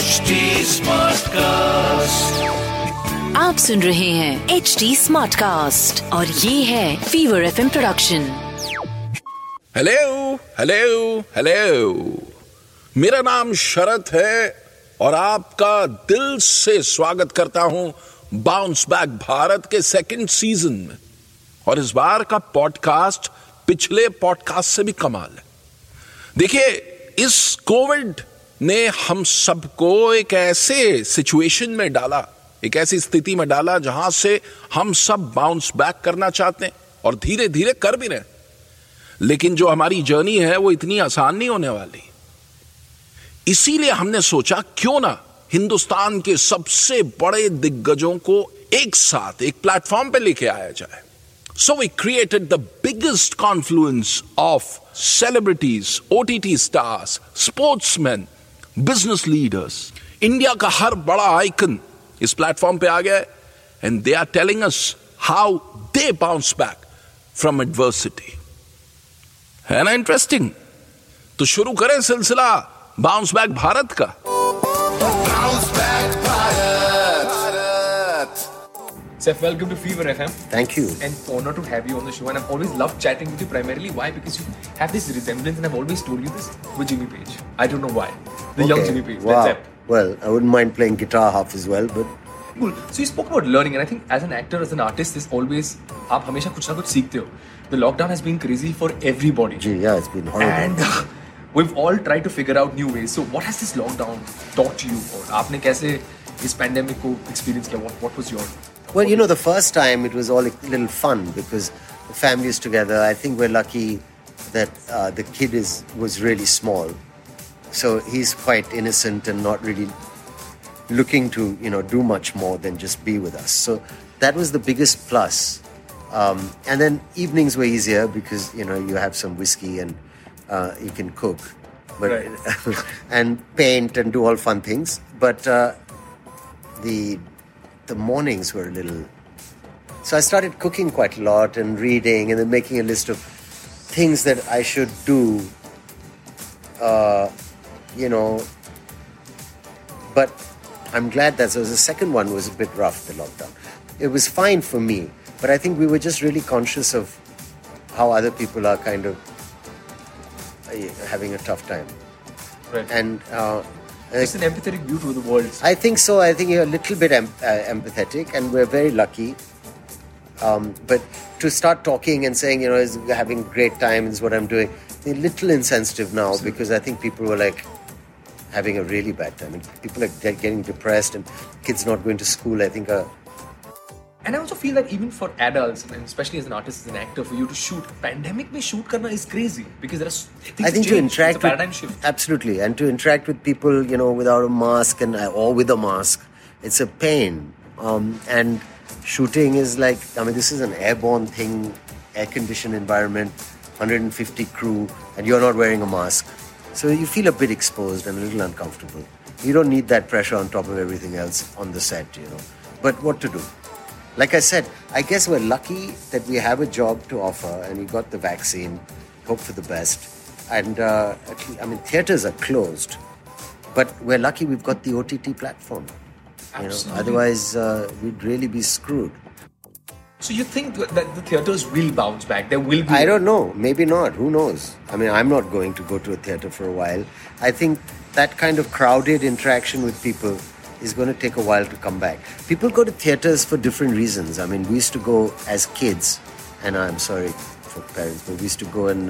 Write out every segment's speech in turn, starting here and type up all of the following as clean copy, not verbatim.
HD Smartcast. आप सुन रहे हैं HD Smartcast और ये है Fever FM production. Hello hello hello, मेरा नाम शरद है और आपका दिल से स्वागत करता हूं बाउंस बैक भारत के सेकंड सीजन में. और इस बार का पॉडकास्ट पिछले पॉडकास्ट से भी कमाल है. देखिए, इस कोविड ने हम सबको एक ऐसे सिचुएशन में डाला, एक ऐसी स्थिति में डाला जहां से हम सब बाउंस बैक करना चाहते हैं और धीरे धीरे कर भी रहे हैं. लेकिन जो हमारी जर्नी है वो इतनी आसान नहीं होने वाली. इसीलिए हमने सोचा क्यों ना हिंदुस्तान के सबसे बड़े दिग्गजों को एक साथ एक प्लेटफॉर्म पे लेके आया जाए. So we created the biggest confluence of celebrities, OTT stars, sportsmen, business leaders. India का हर बड़ा आइकन इस प्लेटफॉर्म पे आ गया है and they are telling us how they bounce back from adversity. है ना इंटरेस्टिंग? तो शुरू करें सिलसिला बाउंस बैक भारत का. Bounce back Bharat. Seth, welcome to Fever FM. Thank you. And honor to have you on the show. And I've always loved chatting with you primarily. Why? Because you have this resemblance, and I've always told you this, with Jimmy Page. I don't know why. The young Jimmy Page. Wow. That's it. Well, I wouldn't mind playing guitar half as well, but Cool. So you spoke about learning, and I think as an actor, as an artist, there's always आप हमेशा कुछ ना कुछ सीखते हो. The lockdown has been crazy for everybody. gee, yeah, it's been horrible. And we've all tried to figure out new ways. So what has this lockdown taught you? और आपने कैसे इस pandemic को experience किया? What was your? Well, you know, the first time it was all a little fun because the family is together. I think we're lucky that the kid was really small. So he's quite innocent and not really looking to, do much more than just be with us. So that was the biggest plus. And then evenings were easier because, you have some whiskey and you can cook. But Right. and paint and do all fun things. But the mornings were a little... So I started cooking quite a lot and reading and then making a list of things that I should do, But I'm glad that the second one was a bit rough, the lockdown. It was fine for me, but I think we were just really conscious of how other people are kind of having a tough time. Right. And It's an empathetic view to the world. I think so. I think you're a little bit empathetic, and we're very lucky. But to start talking and saying, is having a great time is what I'm doing, a little insensitive now because I think people were like having a really bad time. And people are getting depressed and kids not going to school, I think And I also feel that even for adults, and especially as an artist, as an actor, for you to shoot, pandemic mein shoot karna is crazy because there are things I think to change. interact It's a paradigm shift. Absolutely, and to interact with people, without a mask or with a mask, it's a pain. And shooting is like, this is an airborne thing, air-conditioned environment, 150 crew, and you're not wearing a mask, so you feel a bit exposed and a little uncomfortable. You don't need that pressure on top of everything else on the set, But what to do? Like I said, I guess we're lucky that we have a job to offer and we got the vaccine. Hope for the best. And, theatres are closed. But we're lucky we've got the OTT platform. Absolutely. Otherwise, we'd really be screwed. So you think that the theatres will bounce back? There will be... I don't know. Maybe not. Who knows? I'm not going to go to a theatre for a while. I think that kind of crowded interaction with people is going to take a while to come back. People go to theatres for different reasons. We used to go as kids, and I'm sorry for parents, but we used to go and,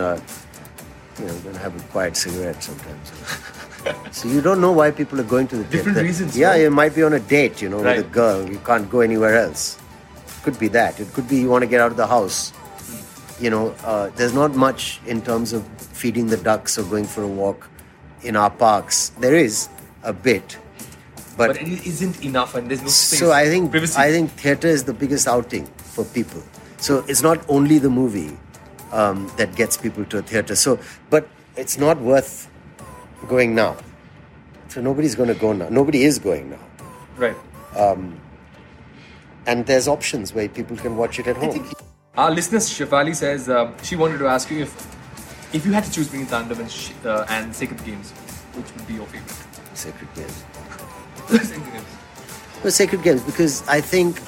have a quiet cigarette sometimes. So you don't know why people are going to the theatre. Different reasons. Yeah, right? you might be on a date, Right. with a girl. You can't go anywhere else. It could be that. It could be you want to get out of the house. There's not much in terms of feeding the ducks or going for a walk in our parks. There is a bit. But it isn't enough and there's no space. So I think privacy. theatre is the biggest outing for people. So it's not only the movie that gets people to a theatre. But it's not worth going now. So nobody's going to go now. Nobody is going now. Right. And there's options where people can watch it at home. Our listener Shefali says she wanted to ask you if you had to choose between Tandav and Sacred Games, which would be your favorite? Sacred Games. Sacred Games. No, Sacred Games, because I think,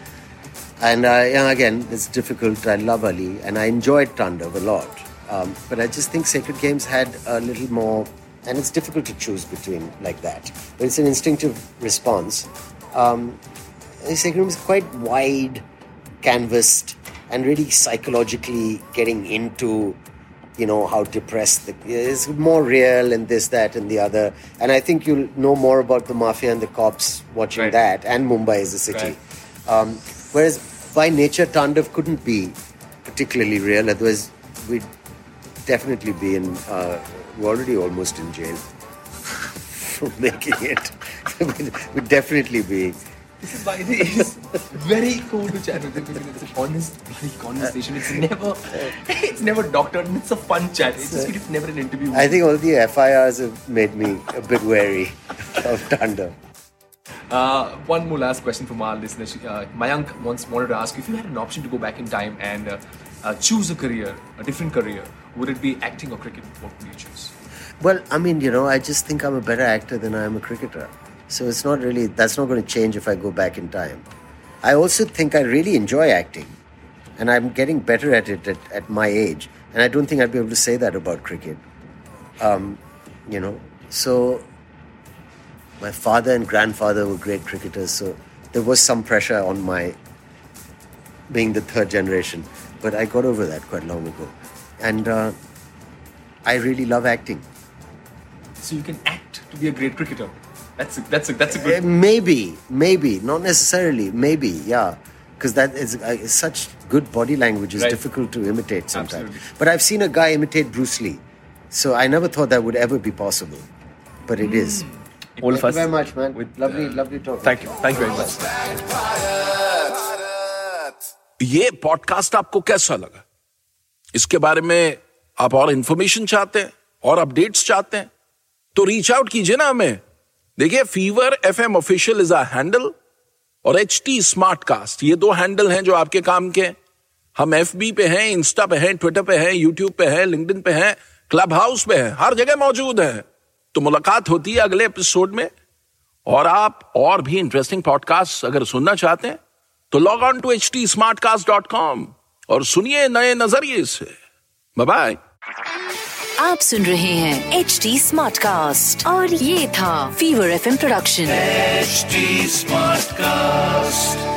again, it's difficult. I love Ali, and I enjoyed Tandav a lot. But I just think Sacred Games had a little more, and it's difficult to choose between like that. But it's an instinctive response. Sacred Games is quite wide, canvassed, and really psychologically getting into, how depressed it's more real and this, that, and the other. And I think you'll know more about the mafia and the cops watching Right. that, and Mumbai as a city. Right. Whereas by nature, Tandav couldn't be particularly real. Otherwise, we'd definitely be we're already almost in jail for making it. We'd definitely be. This is why it is very cool to chat with him, because it's an honest bloody conversation. It's never doctored, and it's a fun chat. It's never an interview. I think all the FIRs have made me a bit wary of Tandav. One more last question from our listeners. Mayank once wanted to ask, if you had an option to go back in time and choose a different career, would it be acting or cricket? What would you choose? Well, I just think I'm a better actor than I am a cricketer. So that's not going to change if I go back in time. I also think I really enjoy acting, and I'm getting better at it at my age. And I don't think I'd be able to say that about cricket. So my father and grandfather were great cricketers, so there was some pressure on my being the third generation. But I got over that quite long ago. And I really love acting. So you can act to be a great cricketer. That's a good. Maybe, not necessarily. Maybe, yeah, because that is such good body language is Right. difficult to imitate sometimes. Absolutely. But I've seen a guy imitate Bruce Lee, so I never thought that would ever be possible, but it is. All of Thank us. you very much, man. with, Lovely talking. Thank you very much. ये podcast आपको कैसा लगा? इसके बारे में आप और information चाहते हैं और अपडेट्स चाहते हैं तो रीच आउट कीजिए ना हमें. देखिए, Fever FM official is a handle और HT स्मार्टकास्ट, ये 2 हैंडल हैं जो आपके काम के. हम FB पे हैं, इंस्टा पे हैं, ट्विटर पे हैं, यूट्यूब पे हैं, लिंक्डइन पे हैं, क्लब हाउस पे हैं, हर जगह मौजूद हैं. तो मुलाकात होती है अगले एपिसोड में. और आप और भी इंटरेस्टिंग पॉडकास्ट अगर सुनना चाहते हैं तो लॉग ऑन टू htsmartcast.com और सुनिए नए नजरिए से. Bye bye. आप सुन रहे हैं HD Smartcast और ये था Fever FM production. HD Smartcast.